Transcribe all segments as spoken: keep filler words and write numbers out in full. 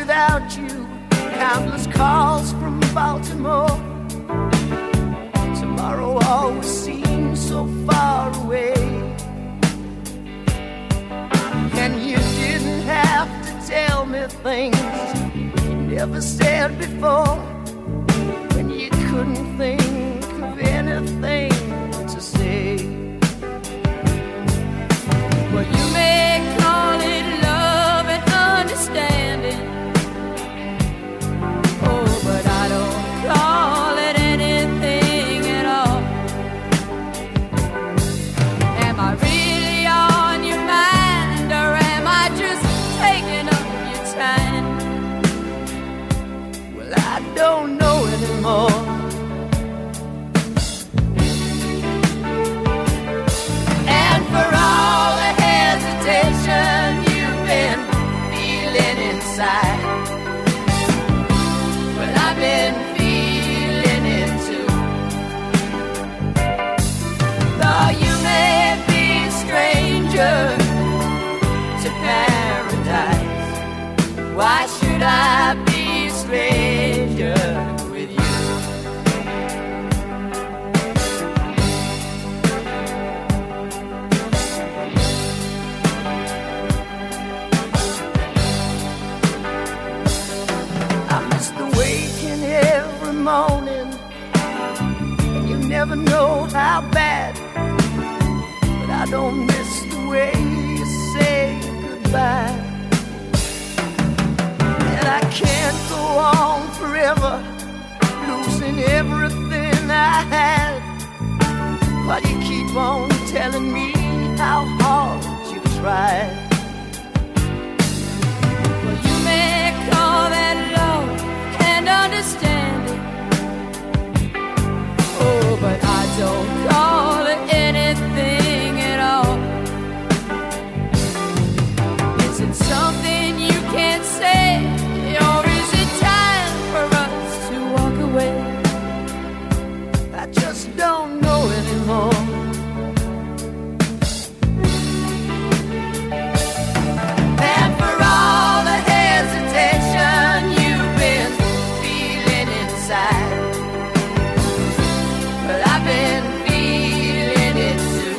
without you, countless calls from Baltimore. Tomorrow always seems so far away, and you didn't have to tell me things you never said before, when you couldn't think of anything to say. Well, you may call it love and understanding, oh, but I don't call it anything at all. Am I really on your mind, or am I just taking up your time? Well, I don't know anymore. And for all the hesitation you've been feeling inside, well, I've been feeling it too. Though you may be a stranger to paradise, why should I be a stranger with you? I miss the waking every morning, and you never know how bad, but I don't miss the way you say goodbye. And I can't go on forever, losing everything I had, while you keep on telling me how hard you tried. Well, you may call that love and understanding, oh, but I don't call it anything at all. Is it something you can't say, or is it time for us to walk away? I just don't know anymore. And for all the hesitation you've been feeling inside, well, I've been feeling it too.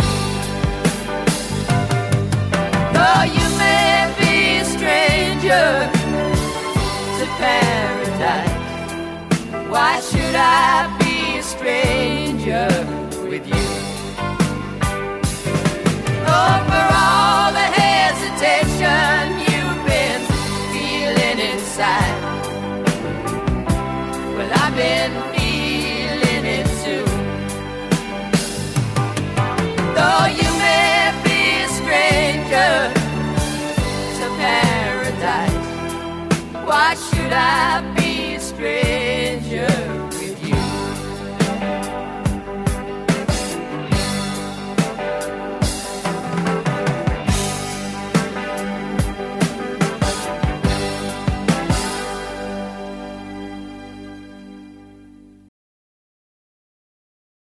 Though you may be a stranger to paradise, why should I be a stranger with you? Oh, for all the hesitation you've been feeling inside, well, I've been feeling it too. Though you may be a stranger to paradise, why should I be